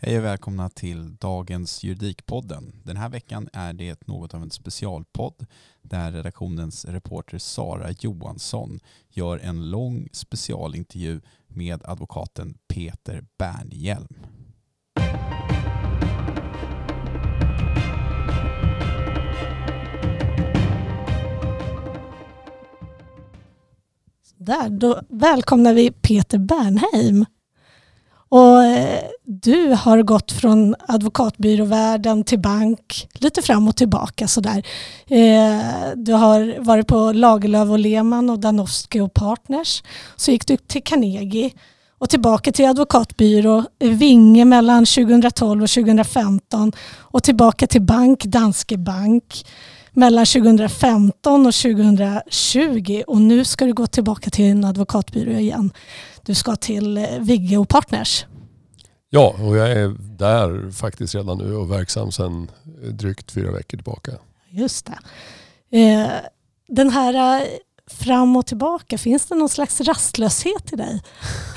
Hej och välkomna till dagens Juridikpodden. Den här veckan är det något av en specialpodd där redaktionens reporter Sara Johansson gör en lång specialintervju med advokaten Peter Bernhielm. Då välkomnar vi Peter Bernhielm. Och du har gått från advokatbyråvärlden till bank, lite fram och tillbaka sådär. Du har varit på Lagerlöf och Lehmann och Danowski och Partners. Så gick du till Carnegie och tillbaka till advokatbyrå Vinge mellan 2012 och 2015 och tillbaka till bank, Danske Bank mellan 2015 och 2020, och nu ska du gå tillbaka till en advokatbyrå igen. Du ska till Vigge och Partners. Ja, och jag är där faktiskt redan nu och verksam sedan drygt 4 veckor tillbaka. Just det. Den här fram och tillbaka, finns det någon slags rastlöshet i dig?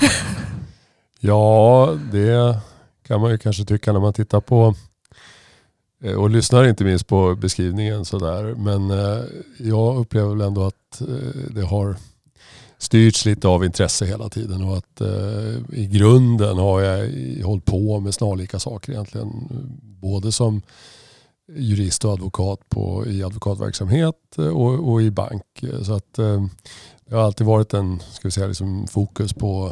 Ja, det kan man ju kanske tycka när man tittar på och lyssnar inte minst på beskrivningen sådär. Men jag upplever väl ändå att det har styrts lite av intresse hela tiden, och att i grunden har jag hållit på med snarlika saker egentligen. Både som jurist och advokat i advokatverksamhet och i bank. Så att det har alltid varit en fokus på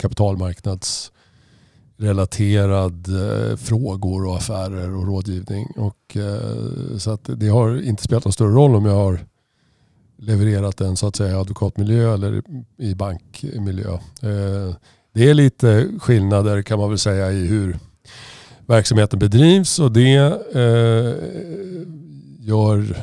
kapitalmarknadsrelaterad frågor och affärer och rådgivning. Och, så att det har inte spelat någon större roll om jag har levererat en så att säga advokatmiljö eller i bankmiljö. Det är lite skillnader kan man väl säga i hur verksamheten bedrivs, och det gör,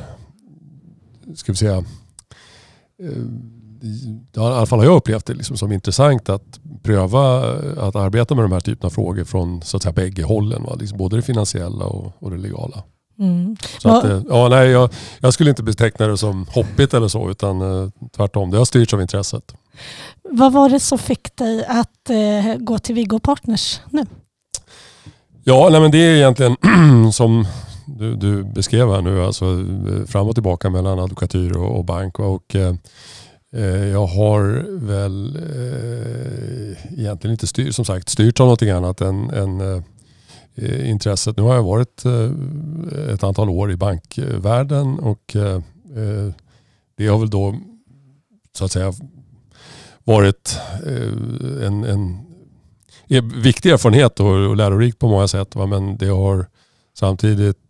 i alla fall har jag upplevt det liksom som intressant att pröva att arbeta med de här typerna av frågor från så att säga bägge hållen, va? Liksom både det finansiella och det legala. Mm. Så att, jag skulle inte beteckna det som hoppigt eller så, utan tvärtom, det har styrts av intresset. Vad var det som fick dig att gå till Vigge och Partners nu? Ja, men det är egentligen som du beskrev här nu, alltså fram och tillbaka mellan advokatyr och bank, och jag har väl egentligen inte styrt av någonting annat än intresset. Nu har jag varit ett antal år i bankvärlden, och det har väl då så att säga varit en viktig erfarenhet och lärorikt på många sätt. Men det har samtidigt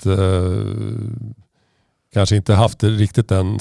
kanske inte haft riktigt den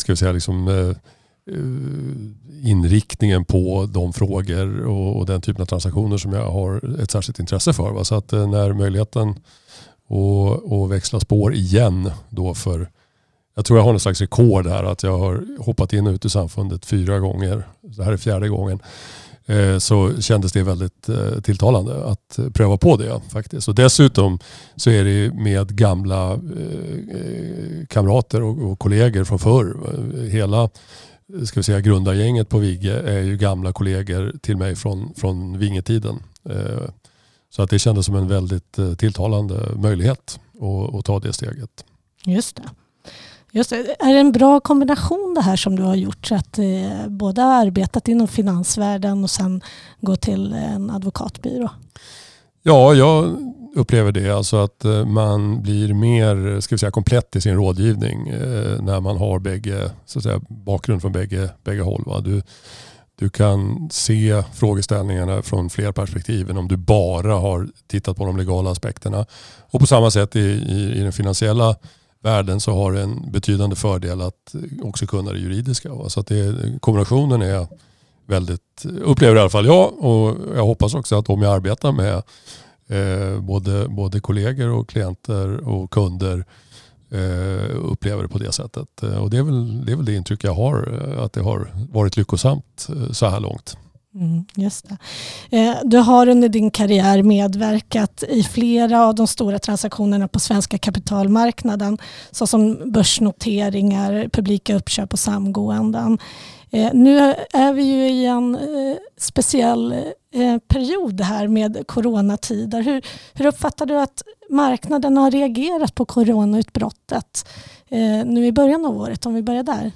inriktningen på de frågor och den typen av transaktioner som jag har ett särskilt intresse för. Va? Så att när möjligheten att växla spår igen då jag tror jag har en slags rekord här, att jag har hoppat in och ut i samfundet 4 gånger. Det här är 4:e gången. Så kändes det väldigt tilltalande att pröva på det faktiskt. Och dessutom så är det med gamla kamrater och kollegor från förr. Hela grundargänget på Vigge är ju gamla kollegor till mig från Vingetiden. Så att det kändes som en väldigt tilltalande möjlighet att ta det steget. Just det. Är det en bra kombination det här som du har gjort, så att både har arbetat inom finansvärlden och sen gå till en advokatbyrå? Ja, jag upplever det. Alltså att man blir mer komplett i sin rådgivning när man har bakgrund från bägge håll. Va? Du kan se frågeställningarna från fler perspektiv än om du bara har tittat på de legala aspekterna. Och på samma sätt i den finansiella världen så har det en betydande fördel att också kunna det juridiska. Va? Så att kombinationen är väldigt, upplever i alla fall jag, och jag hoppas också att om jag arbetar med både kollegor och klienter och kunder upplever det på det sättet. Och det är väl det intryck jag har, att det har varit lyckosamt så här långt. Just det. Du har under din karriär medverkat i flera av de stora transaktionerna på svenska kapitalmarknaden, såsom börsnoteringar, publika uppköp och samgåenden. Nu är vi ju i en speciell period här med coronatider. Hur uppfattar du att marknaden har reagerat på coronautbrottet nu i början av året, om vi börjar där?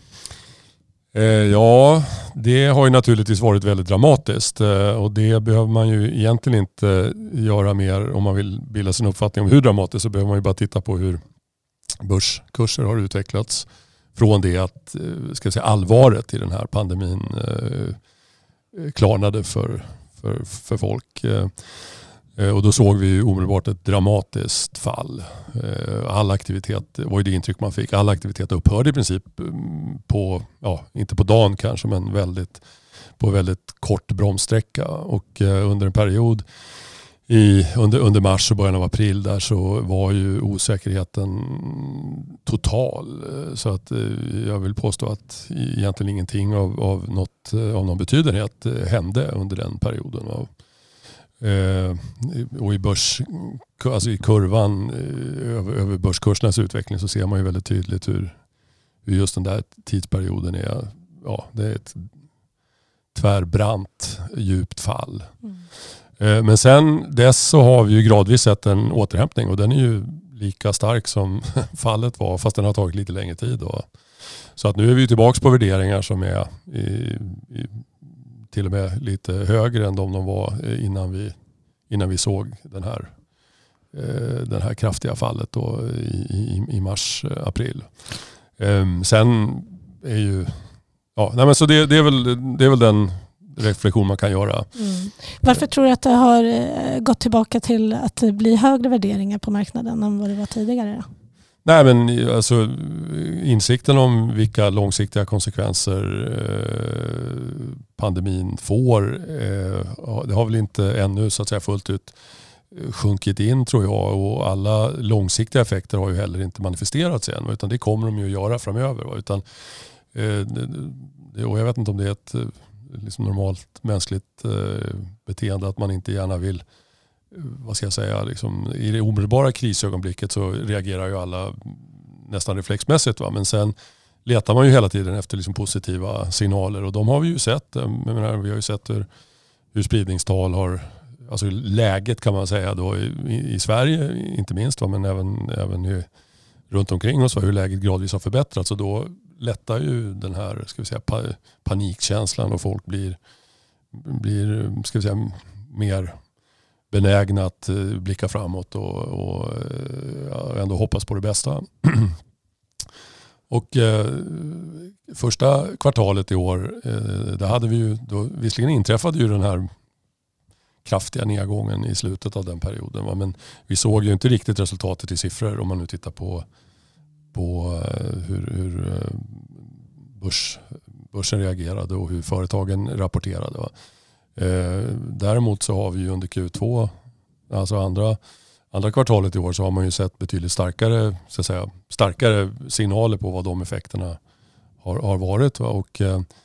Ja, det har ju naturligtvis varit väldigt dramatiskt och det behöver man ju egentligen inte göra mer om man vill bilda sin uppfattning om hur dramatiskt, så behöver man ju bara titta på hur börskurser har utvecklats från det att allvaret i den här pandemin klarnade för folk. Och då såg vi ju omedelbart ett dramatiskt fall. All aktivitet, var ju det intryck man fick, all aktivitet upphörde i princip på, inte på dagen kanske, men på väldigt kort bromssträcka. Och under en period under mars och början av april där så var ju osäkerheten total. Så att jag vill påstå att egentligen ingenting av någon betydenhet hände under den perioden. Och i kurvan över börskursernas utveckling så ser man ju väldigt tydligt hur just den där tidsperioden är. Ja, det är ett tvärbrant, djupt fall. Men sen dess så har vi ju gradvis sett en återhämtning och den är ju lika stark som fallet var, fast den har tagit lite längre tid då. Så att nu är vi tillbaka på värderingar som är till och med lite högre än de var innan vi såg den här kraftiga fallet då i mars, april. Sen är ju så det är väl den reflektion man kan göra. Varför tror du att det har gått tillbaka till att bli högre värderingar på marknaden än vad det var tidigare? Nej, men alltså insikten om vilka långsiktiga konsekvenser pandemin får, det har väl inte ännu så att säga fullt ut sjunkit in, tror jag, och alla långsiktiga effekter har ju heller inte manifesterats än, utan det kommer de ju att göra framöver. Utan, och jag vet inte om det är ett liksom normalt mänskligt beteende att man inte gärna vill, i det omedelbara krisögonblicket så reagerar ju alla nästan reflexmässigt, va? Men sen letar man ju hela tiden efter liksom positiva signaler och de har vi ju sett. Vi har ju sett hur spridningstal har, alltså läget kan man säga då i Sverige inte minst, va? Men även runt omkring oss, hur läget gradvis har förbättrats, och då lättar ju den här panikkänslan och folk blir mer benägna att blicka framåt och ändå hoppas på det bästa. Och första kvartalet i år, visserligen inträffade ju den här kraftiga nedgången i slutet av den perioden, va? Men vi såg ju inte riktigt resultatet i siffror om man nu tittar på hur börsen reagerade och hur företagen rapporterade, va? Däremot så har vi ju under Q2, alltså andra kvartalet i år, så har man ju sett betydligt starkare signaler på vad de effekterna har varit, va? Och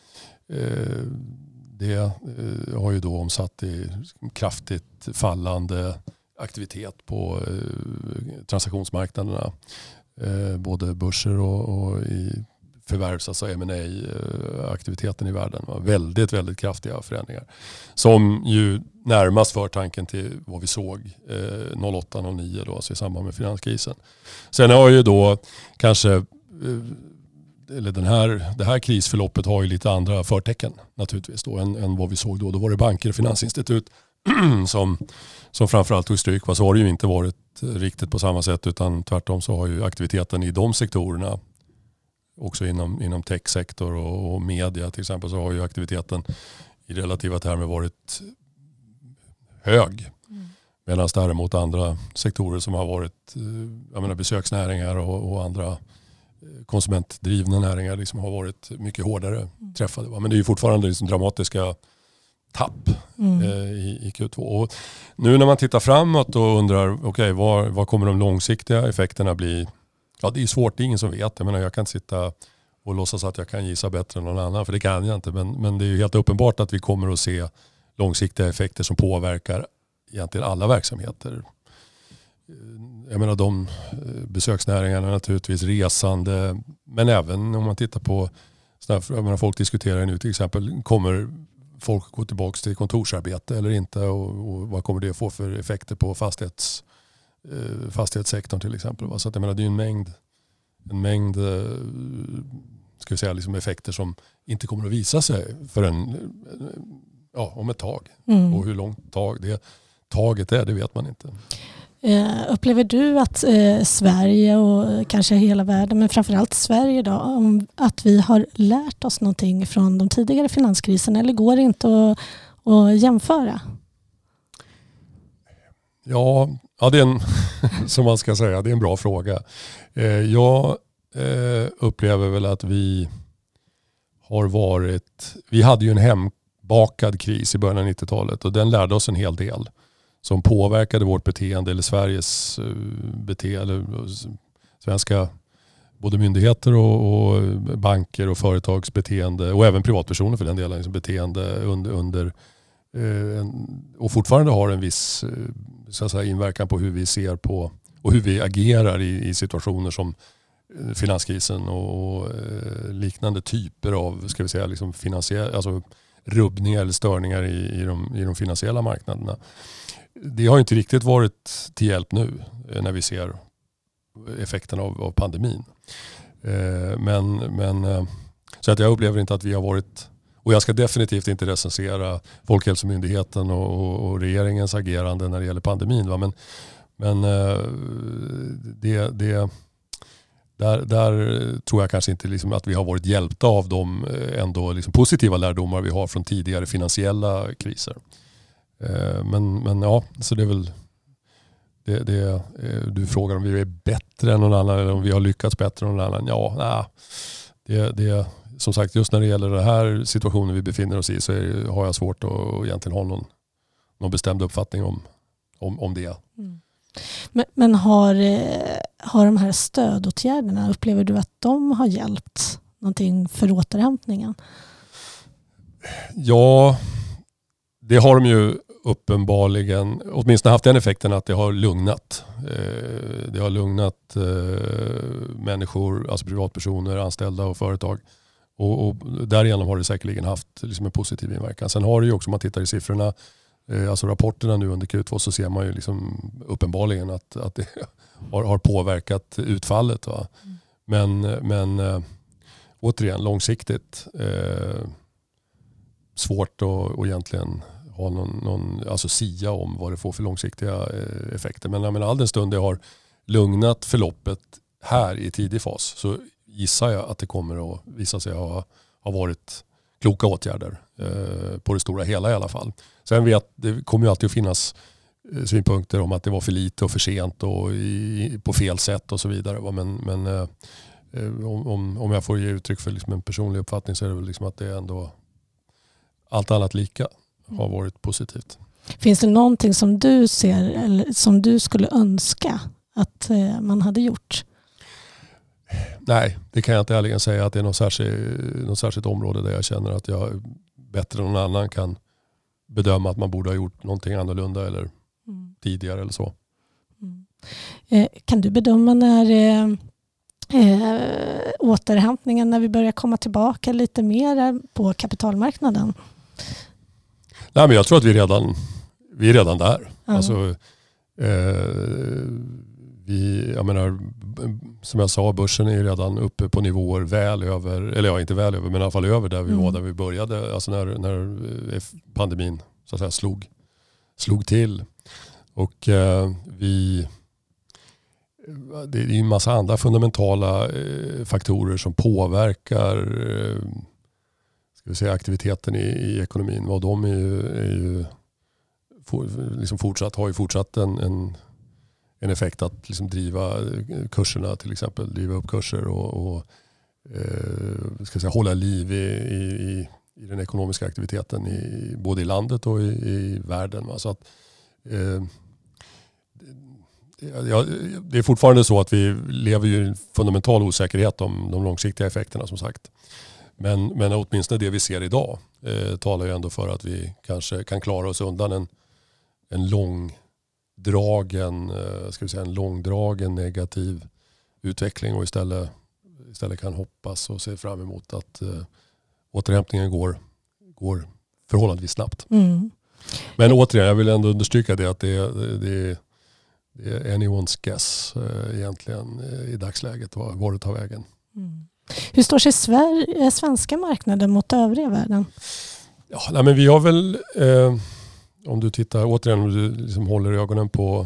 det har ju då omsatt i kraftigt fallande aktivitet på transaktionsmarknaderna, både börser och i förvärvs, alltså M&A-aktiviteten i världen. Var väldigt, väldigt kraftiga förändringar som ju närmast för tanken till vad vi såg 08-09 då, alltså i samband med finanskrisen. Sen har ju då kanske det här krisförloppet har ju lite andra förtecken naturligtvis då än vad vi såg då. Då var det banker och finansinstitut som framförallt tog stryk. Så har det ju inte varit riktigt på samma sätt, utan tvärtom så har ju aktiviteten i de sektorerna, också inom techsektor och media till exempel, så har ju aktiviteten i relativa termer varit hög. Medan däremot andra sektorer som har varit besöksnäringar och andra konsumentdrivna näringar liksom har varit mycket hårdare träffade. Men det är ju fortfarande liksom dramatiska tapp i Q2. Och nu när man tittar framåt och undrar vad kommer de långsiktiga effekterna bli? Ja, det är svårt, det är ingen som vet. Jag kan inte sitta och låtsas att jag kan gissa bättre än någon annan, för det kan jag inte. Men det är ju helt uppenbart att vi kommer att se långsiktiga effekter som påverkar egentligen alla verksamheter. Jag menar de besöksnäringarna naturligtvis, resande, men även om man tittar på Folk diskuterar nu till exempel, kommer folk gå tillbaka till kontorsarbete eller inte, och vad kommer det få för effekter på fastighetssektorn till exempel. Så att jag menar, det är en mängd ska vi säga, liksom effekter som inte kommer att visa sig förrän om ett tag. Och hur långt taget är, det vet man inte. Upplever du att Sverige och kanske hela världen, men framförallt Sverige då, att vi har lärt oss någonting från de tidigare finanskriserna, eller går det inte att jämföra? Ja, det är en som man ska säga, det är en bra fråga. Jag upplever väl att vi hade ju en hembakad kris i början av 90-talet, och den lärde oss en hel del som påverkade vårt beteende, eller Sveriges beteende, eller svenska både myndigheter och banker och företags beteende, och även privatpersoner för den delen, liksom beteende under och fortfarande har en viss så att säga, inverkan på hur vi ser på och hur vi agerar i situationer som finanskrisen och liknande typer av, ska vi säga, liksom alltså rubbningar eller störningar i de finansiella marknaderna. Det har inte riktigt varit till hjälp nu när vi ser effekterna av pandemin. Så att jag upplever inte att vi har varit, och jag ska definitivt inte recensera Folkhälsomyndigheten och regeringens agerande när det gäller pandemin. Va? Men där tror jag kanske inte liksom att vi har varit hjälpta av de ändå liksom positiva lärdomar vi har från tidigare finansiella kriser. Men ja, så det är väl du frågar om vi är bättre än någon annan eller om vi har lyckats bättre än någon annan. Det som sagt, just när det gäller den här situationen vi befinner oss i, så har jag svårt att egentligen ha någon bestämd uppfattning om det. Men har de här stödåtgärderna, upplever du att de har hjälpt någonting för återhämtningen? Ja, det har de ju uppenbarligen åtminstone haft den effekten att det har lugnat. Det har lugnat människor, alltså privatpersoner, anställda och företag. Och därigenom har det säkerligen haft liksom en positiv inverkan. Sen har det ju också, om man tittar i siffrorna, alltså rapporterna nu under Q2, så ser man ju liksom uppenbarligen att det har påverkat utfallet. Va? Men återigen, långsiktigt svårt att egentligen ha alltså sia om vad det får för långsiktiga effekter. Men all den stund det har lugnat förloppet här i tidig fas, så gissar jag att det kommer att visa sig ha varit kloka åtgärder på det stora hela i alla fall. Sen det kommer ju alltid att finnas synpunkter om att det var för lite och för sent och på fel sätt och så vidare. Men om jag får ge uttryck för liksom en personlig uppfattning, så är det väl liksom att det ändå allt annat lika har varit positivt. Finns det någonting som du ser eller som du skulle önska att man hade gjort? Nej, det kan jag inte ärligen säga att det är något särskilt område där jag känner att jag bättre än någon annan kan bedöma att man borde ha gjort någonting annorlunda eller tidigare eller så. Kan du bedöma när återhämtningen, när vi börjar komma tillbaka lite mer på kapitalmarknaden? Nej, men jag tror att vi är redan där. Ja. Alltså, jag menar, som jag sa, börsen är redan uppe på nivåer väl över, eller ja, inte väl över, men i alla fall över där vi var där vi började, alltså när pandemin så att säga slog till. Och det är en massa andra fundamentala faktorer som påverkar ska vi säga, aktiviteten i ekonomin. Vad de är ju liksom har ju fortsatt en effekt att liksom driva kurserna, till exempel driva upp kurser och ska säga, hålla liv i den ekonomiska aktiviteten både i landet och i världen. Så att, det är fortfarande så att vi lever i en fundamental osäkerhet om de långsiktiga effekterna, som sagt. Men åtminstone det vi ser idag talar ju ändå för att vi kanske kan klara oss undan en långdragen negativ utveckling och istället istället kan hoppas och se fram emot att återhämtningen går förhållandevis snabbt. Men återigen, jag vill ändå understryka det att det är anyone's guess egentligen i dagsläget var det tar vägen. Hur står sig svenska marknaden mot övriga världen? Ja, nej, men vi har väl, om du tittar återigen, om du liksom håller ögonen på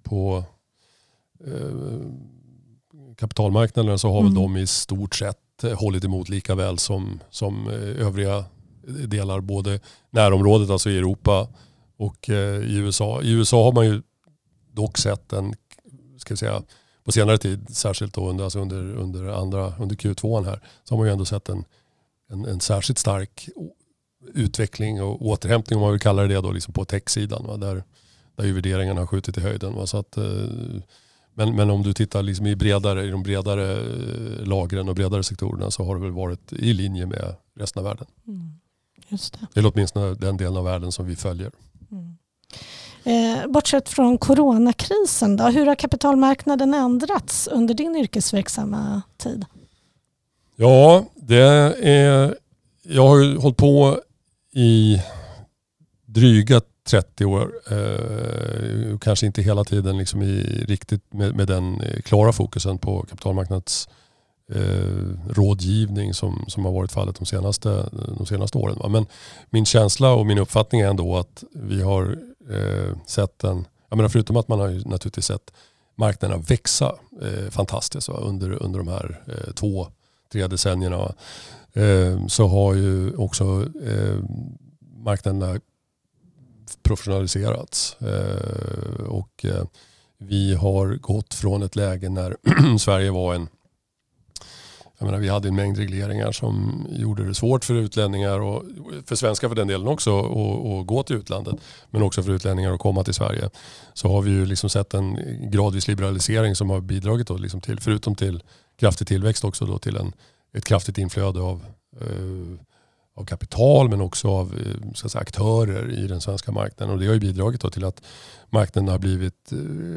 kapitalmarknaden, så har väl de i stort sett hållit emot lika väl som övriga delar, både närområdet, alltså i Europa och i USA. I USA har man ju dock sett på senare tid, särskilt då under Q2 här, så har man ju ändå sett en särskilt stark utveckling och återhämtning, om man vill kalla det då, liksom på tech-sidan, där ju värderingarna har skjutit i höjden. Så att, men om du tittar liksom i de bredare lagren och bredare sektorerna, så har det väl varit i linje med resten av världen. Just det. Det är åtminstone den delen av världen som vi följer. Bortsett från coronakrisen då, hur har kapitalmarknaden ändrats under din yrkesverksamma tid? Ja, jag har ju hållit på i dryga 30 år. Kanske inte hela tiden liksom riktigt med den klara fokusen på kapitalmarknads rådgivning som har varit fallet de senaste åren. Va? Men min känsla och min uppfattning är ändå att vi har sett förutom att man har ju naturligtvis sett marknaderna växa fantastiskt, va? Under de här 2-3 decennierna, så har ju också marknaderna professionaliserats, och vi har gått från ett läge när Sverige var vi hade en mängd regleringar som gjorde det svårt för utlänningar, och för svenskar för den delen också, att gå till utlandet, men också för utlänningar att komma till Sverige. Så har vi ju liksom sett en gradvis liberalisering som har bidragit då liksom till, förutom till kraftig tillväxt, också då till ett kraftigt inflöde av kapital, men också av aktörer i den svenska marknaden. Och det har ju bidragit då till att marknaden har blivit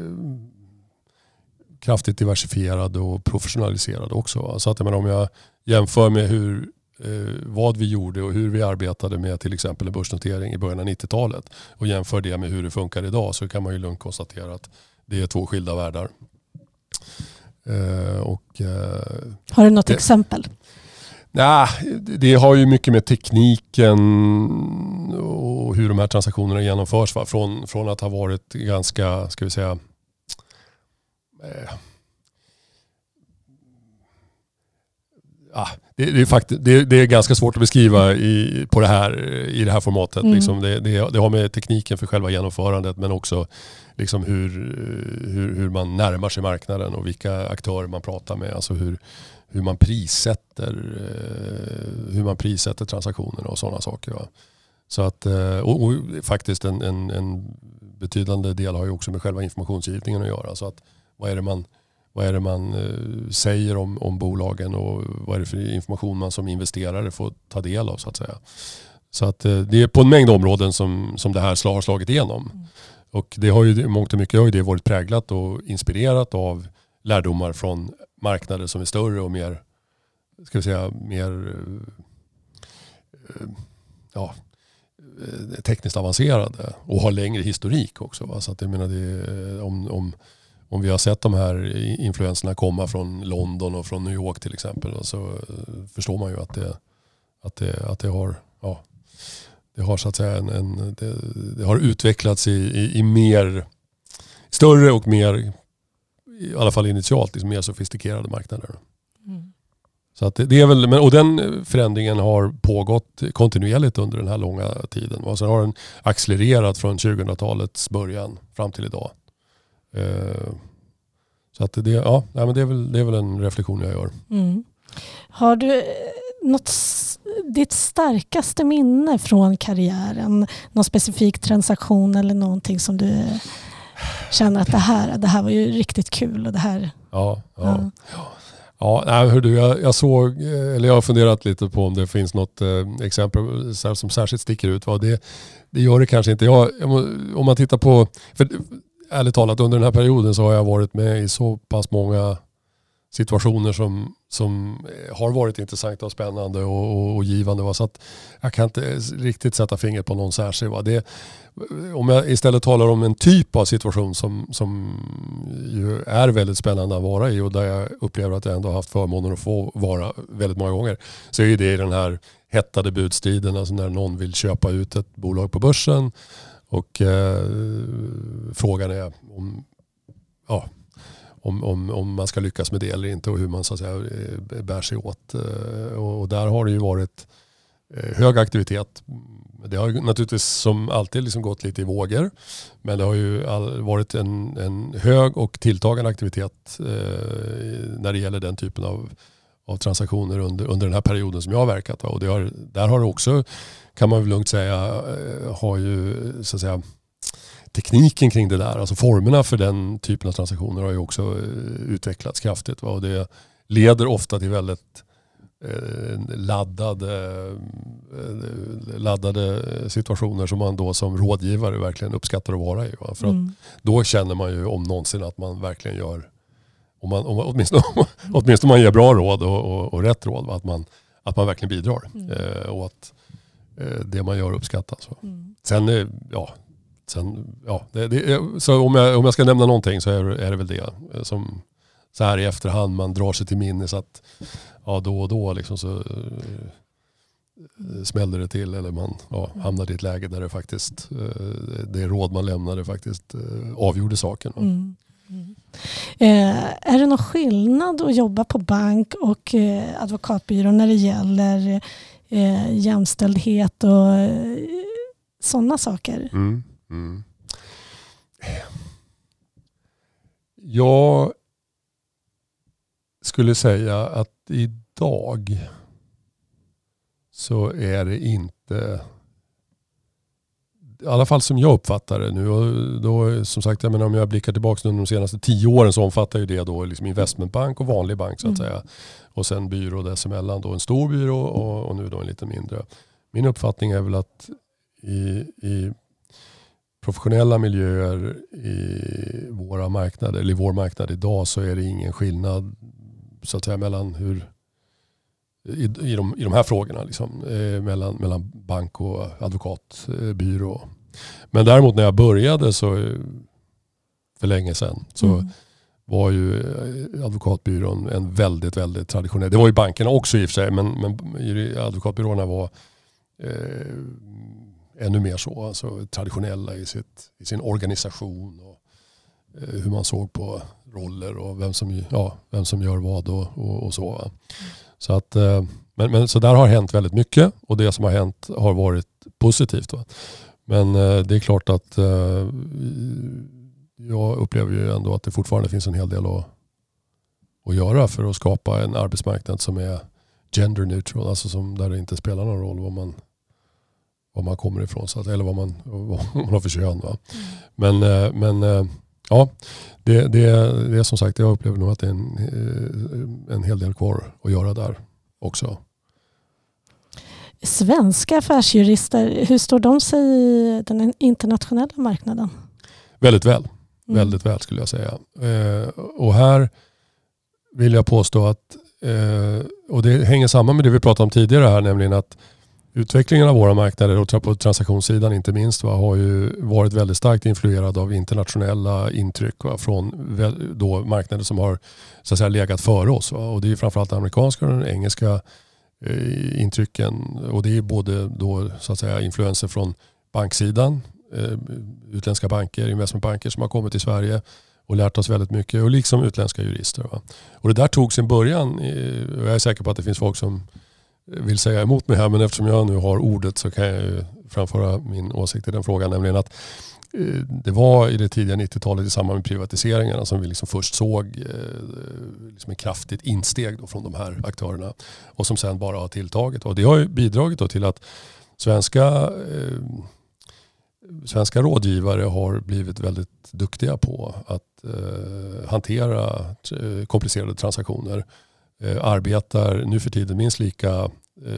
kraftigt diversifierad och professionaliserad också. Så att om jag jämför med vad vi gjorde och hur vi arbetade med till exempel en börsnotering i början av 90-talet och jämför det med hur det funkar idag, så kan man ju lugnt konstatera att det är 2 skilda världar. Har du något exempel? Nej, det har ju mycket med tekniken och hur de här transaktionerna genomförs. Va? Från att ha varit ganska, det är ganska svårt att beskriva i det här formatet. Liksom det har med tekniken för själva genomförandet, men också liksom hur man närmar sig marknaden och vilka aktörer man pratar med. Alltså hur man prissätter transaktionerna och sådana saker. Va? Så att, och faktiskt en betydande del har ju också med själva informationsgivningen att göra. Så att vad är det man säger om bolagen, och vad är det för information man som investerare får ta del av, så att säga. Så att det är på en mängd områden som det här har slagit igenom. Och det har ju mångt och mycket har ju det varit präglat och inspirerat av lärdomar från marknader som är större och mer tekniskt avancerade och har längre historik också. Va? Så att jag menar, om vi har sett de här influenserna komma från London och från New York till exempel, så förstår man ju att det har så att säga det har utvecklats i mer större och mer, i alla fall initialt, liksom mer sofistikerade marknader. Så att det är väl, och den förändringen har pågått kontinuerligt under den här långa tiden. Och sen har den accelererat från 2000-talets början fram till idag. Så att det är väl en reflektion jag gör. Har du ditt starkaste minne från karriären? Någon specifik transaktion eller någonting som du känner att det här var ju riktigt kul och det här... Ja, jag har funderat lite på om det finns något exempel som särskilt sticker ut. Det gör det kanske inte. Om man tittar på, för ärligt talat under den här perioden så har jag varit med i så pass många situationer som har varit intressanta och spännande och givande. Va? Så att jag kan inte riktigt sätta fingret på någon särskild. Va? Om jag istället talar om en typ av situation som ju är väldigt spännande att vara i och där jag upplever att jag ändå har haft förmånen att få vara väldigt många gånger, så är det den här hettade budstriden, alltså när någon vill köpa ut ett bolag på börsen och frågan är om man ska lyckas med det eller inte och hur man så att säga bär sig åt. Och där har det ju varit hög aktivitet. Det har ju naturligtvis som alltid liksom gått lite i vågor, men det har ju varit en hög och tilltagande aktivitet när det gäller den typen av transaktioner under den här perioden som jag har verkat. Och där har det också, kan man väl lugnt säga, har ju så att säga tekniken kring det där, alltså formerna för den typen av transaktioner har ju också utvecklats kraftigt. Va? Och det leder ofta till väldigt laddade situationer som man då som rådgivare verkligen uppskattar att vara i. Va? För att då känner man ju om någonsin att man verkligen gör, åtminstone man ger bra råd och rätt råd, va? Att man verkligen bidrar och att det man gör uppskattas. Så om jag ska nämna någonting så är det väl det som så här i efterhand man drar sig till minnes att då och då liksom så smäller det till eller man hamnar i ett läge där det faktiskt det råd man lämnade faktiskt avgjorde saken. Är det någon skillnad att jobba på bank och advokatbyrå när det gäller jämställdhet och sådana saker? Jag skulle säga att idag så är det inte, i alla fall som jag uppfattar det nu, och då, som sagt, jag menar, om jag blickar tillbaka under de senaste 10 åren så omfattar ju det då liksom investmentbank och vanlig bank så att säga, och sen byrå dessemellan då en stor byrå och nu då en lite mindre. Min uppfattning är väl att i professionella miljöer i våra marknader, eller i vår marknad idag, så är det ingen skillnad så att säga mellan i de här frågorna liksom, mellan bank och advokatbyrå. Men däremot när jag började så för länge sedan så var ju advokatbyrån en väldigt, väldigt traditionell. Det var ju bankerna också i och för sig, men advokatbyråerna var ännu mer så, alltså traditionella i sin organisation och hur man såg på roller och vem som gör vad och så. Så att, men så där har hänt väldigt mycket och det som har hänt har varit positivt. Va? Men det är klart att jag upplever ju ändå att det fortfarande finns en hel del att göra för att skapa en arbetsmarknad som är gender neutral, alltså där det inte spelar någon roll var man kommer ifrån så att, eller vad man har för kön. Va? Men ja, det är som sagt, jag upplever nog att det är en hel del kvar att göra där också. Svenska affärsjurister, hur står de sig i den internationella marknaden? Väldigt väl. Väldigt väl skulle jag säga. Och här vill jag påstå att, och det hänger samman med det vi pratade om tidigare här, nämligen att utvecklingen av våra marknader och på transaktionssidan inte minst har ju varit väldigt starkt influerad av internationella intryck från då marknader som har så att säga legat före oss. Och det är framförallt amerikanska och den engelska intrycken, och det är både då så att säga influenser från banksidan, utländska banker, investmentbanker som har kommit till Sverige och lärt oss väldigt mycket, och liksom utländska jurister. Va? Och det där tog sin början, och jag är säker på att det finns folk som vill säga emot mig här, men eftersom jag nu har ordet så kan jag ju framföra min åsikt i den frågan, nämligen att det var i det tidiga 90-talet i samband med privatiseringarna som vi liksom först såg liksom ett kraftigt insteg då från de här aktörerna, och som sen bara har tilltagit. Och det har ju bidragit då till att svenska rådgivare har blivit väldigt duktiga på att hantera komplicerade transaktioner. Arbetar nu för tiden minst lika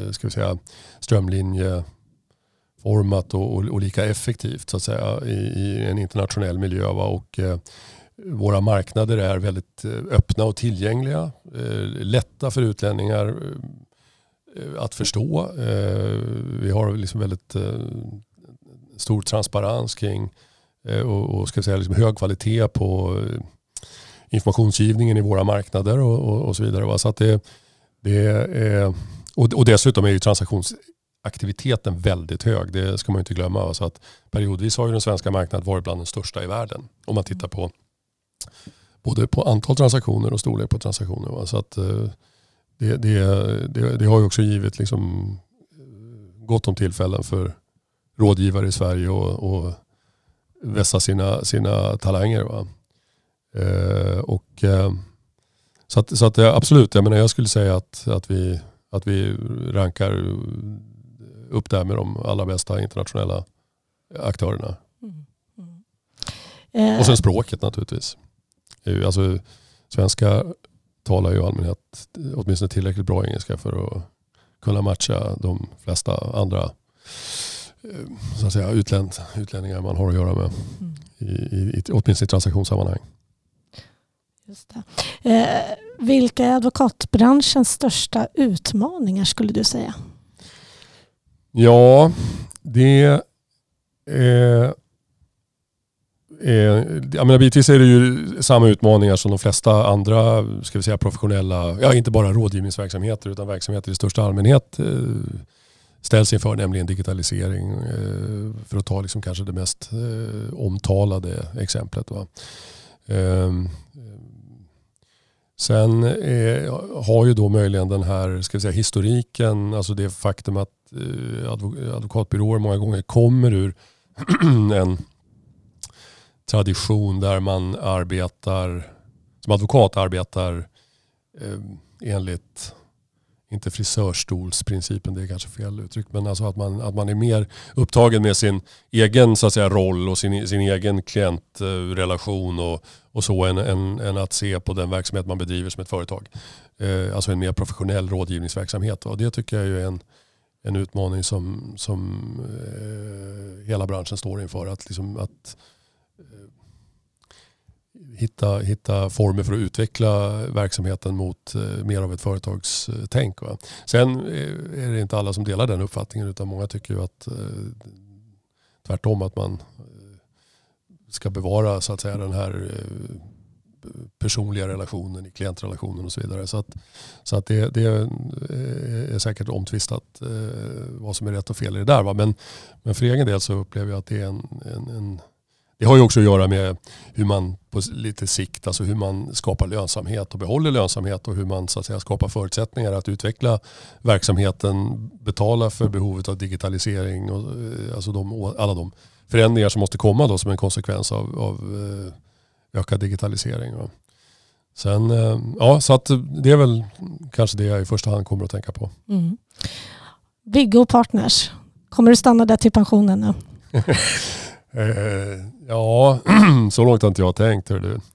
strömlinjeformat och lika effektivt så att säga i en internationell miljö. Va? Och våra marknader är väldigt öppna och tillgängliga. lätta för utlänningar att förstå. Vi har liksom väldigt stor transparens kring och ska säga liksom hög kvalitet på informationsgivningen i våra marknader och så vidare. Så att det är, och dessutom är ju transaktionsaktiviteten väldigt hög. Det ska man inte glömma. Så att periodvis har ju den svenska marknaden varit bland den största i världen. Om man tittar på både på antal transaktioner och storlek på transaktioner. Så att det har ju också givit liksom gott om tillfällen för rådgivare i Sverige och vässa sina talanger. Va? Så att absolut, jag menar, jag skulle säga att vi rankar upp där med de allra bästa internationella aktörerna. Och sen språket naturligtvis. Alltså, svenska talar ju i allmänhet åtminstone tillräckligt bra engelska för att kunna matcha de flesta andra så att säga, utlänningar man har att göra med åtminstone i transaktionssammanhang. Just det. Vilka är advokatbranschens största utmaningar skulle du säga? Ja, det jag menar, bitvis är det ju samma utmaningar som de flesta andra, ska vi säga, professionella, inte bara rådgivningsverksamheter utan verksamheter i största allmänhet ställs inför, nämligen digitalisering, för att ta liksom kanske det mest omtalade exemplet. Va? Sen har ju då möjligen den här, ska vi säga, historiken, alltså det faktum att advokatbyråer många gånger kommer ur en tradition där man som advokat arbetar enligt, inte frisörstolsprincipen, det är kanske fel uttryck, men alltså att man är mer upptagen med sin egen, så att säga, roll och sin egen klientrelation och så än att se på den verksamhet man bedriver som ett företag. Alltså en mer professionell rådgivningsverksamhet. Och det tycker jag är en utmaning som hela branschen står inför, att hitta former för att utveckla verksamheten mot mer av ett företagstänk. Va? Sen är det inte alla som delar den uppfattningen, utan många tycker ju att tvärtom, att man ska bevara, så att säga, den här personliga relationen i klientrelationen och så vidare. Så att det är säkert omtvistat vad som är rätt och fel i det där. Va? Men för egen del så upplever jag att det är det har ju också att göra med hur man på lite sikt, alltså hur man skapar lönsamhet och behåller lönsamhet, och hur man, så att säga, skapar förutsättningar att utveckla verksamheten, betala för behovet av digitalisering och alltså alla de förändringar som måste komma då som en konsekvens av ökad digitalisering. Va? Sen, så att det är väl kanske det jag i första hand kommer att tänka på. Viggo Partners, kommer du stanna där till pensionen nu? Ja, så långt har inte jag tänkt.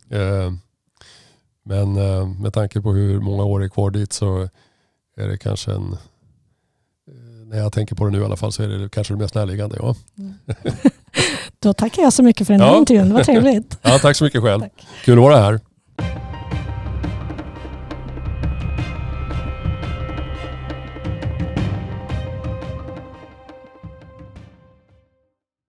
Men med tanke på hur många år är kvar dit, så är det kanske när jag tänker på det nu i alla fall, så är det kanske det mest närliggande. Ja. Då tackar jag så mycket för den här intervjun. Det var trevligt. Ja, tack så mycket själv. Tack. Kul att vara här.